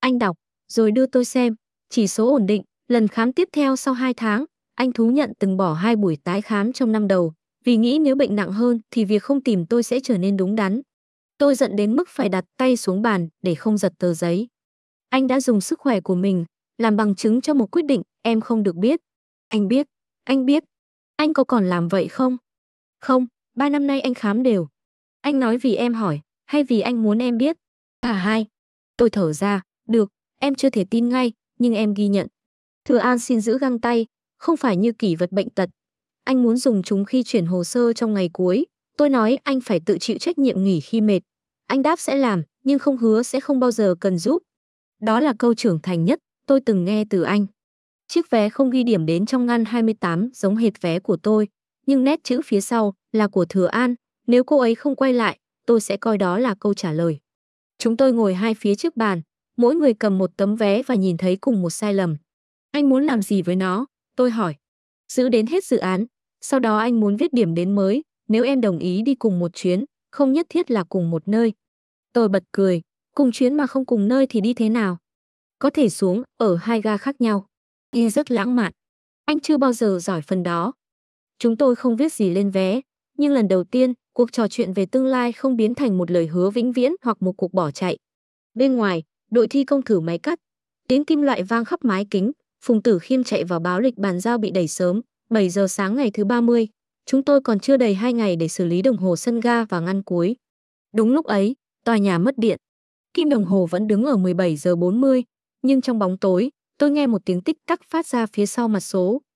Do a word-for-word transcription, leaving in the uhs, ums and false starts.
Anh đọc, rồi đưa tôi xem. Chỉ số ổn định, lần khám tiếp theo sau hai tháng. Anh thú nhận từng bỏ hai buổi tái khám trong năm đầu, vì nghĩ nếu bệnh nặng hơn thì việc không tìm tôi sẽ trở nên đúng đắn. Tôi giận đến mức phải đặt tay xuống bàn để không giật tờ giấy. Anh đã dùng sức khỏe của mình làm bằng chứng cho một quyết định em không được biết. Anh biết, anh biết. Anh có còn làm vậy không? Không, ba năm nay anh khám đều. Anh nói vì em hỏi, hay vì anh muốn em biết? Cả hai. Tôi thở ra, được, em chưa thể tin ngay, nhưng em ghi nhận. Thừa An xin giữ găng tay, không phải như kỷ vật bệnh tật. Anh muốn dùng chúng khi chuyển hồ sơ trong ngày cuối. Tôi nói anh phải tự chịu trách nhiệm nghỉ khi mệt. Anh đáp sẽ làm, nhưng không hứa sẽ không bao giờ cần giúp. Đó là câu trưởng thành nhất tôi từng nghe từ anh. Chiếc vé không ghi điểm đến trong ngăn hai mươi tám giống hệt vé của tôi, nhưng nét chữ phía sau là của Thừa An. Nếu cô ấy không quay lại, tôi sẽ coi đó là câu trả lời. Chúng tôi ngồi hai phía trước bàn, mỗi người cầm một tấm vé và nhìn thấy cùng một sai lầm. Anh muốn làm gì với nó? Tôi hỏi. Giữ đến hết dự án, sau đó anh muốn viết điểm đến mới, nếu em đồng ý đi cùng một chuyến, không nhất thiết là cùng một nơi. Tôi bật cười, cùng chuyến mà không cùng nơi thì đi thế nào? Có thể xuống ở hai ga khác nhau. Y rất lãng mạn. Anh chưa bao giờ giỏi phần đó. Chúng tôi không viết gì lên vé, nhưng lần đầu tiên, cuộc trò chuyện về tương lai không biến thành một lời hứa vĩnh viễn hoặc một cuộc bỏ chạy. Bên ngoài, đội thi công thử máy cắt. Tiếng kim loại vang khắp mái kính, Phùng Tử Khiêm chạy vào báo lịch bàn giao bị đẩy sớm, bảy giờ sáng ngày thứ ba mươi. Chúng tôi còn chưa đầy hai ngày để xử lý đồng hồ sân ga và ngăn cuối. Đúng lúc ấy, tòa nhà mất điện. Kim đồng hồ vẫn đứng ở mười bảy giờ bốn mươi, nhưng trong bóng tối, tôi nghe một tiếng tích tắc phát ra phía sau mặt số.